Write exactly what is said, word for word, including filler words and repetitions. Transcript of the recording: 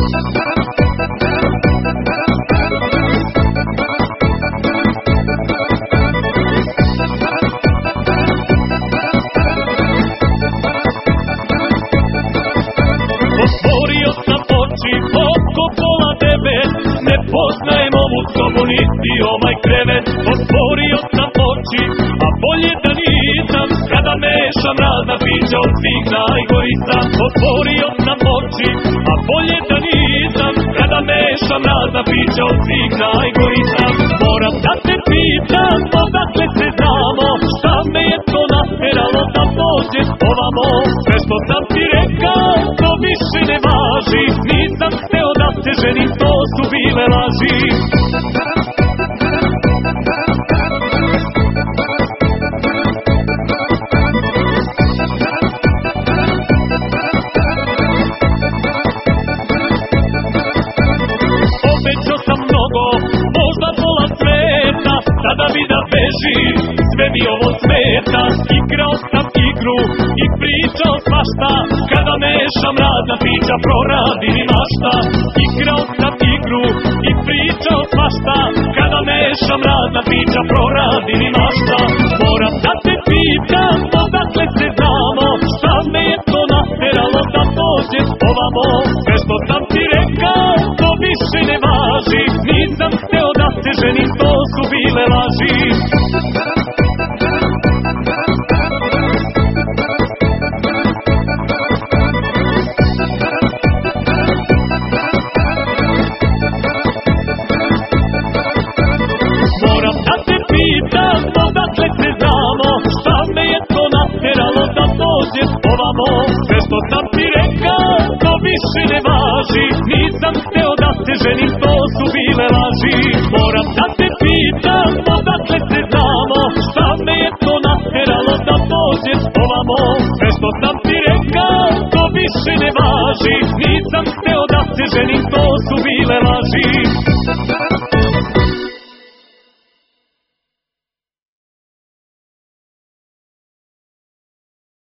Otvorio sam oči oko pola devet, ne poznajem ovu sobu niti ovaj krevet. Otvorio sam oči, a bolje da nisam, kada mešam razna pića od svih najgori sam. Otvorio sam oči, a bolje da nisam, kada mešam razna pića od svih najgori sam. Moram da te pitam, odakle se znamo, šta me je to nateralo da dođeš ovamo. Sve što sam ti rekao, to više ne važi, nisam hteo da se ženim, to su bile laži. Obećao sam mnogo, možda pola sveta, sada bi da bežim, sve mi ovo smeta. Igrao sam igru i pričao svašta, kada mešam razna pića proradi mi mašta. Igrao sam igru i pričao svašta, kada mešam razna pića proradi mi mašta. Moram da te pitam, odakle se znamo, šta me je to nateralo da dođem ovamo.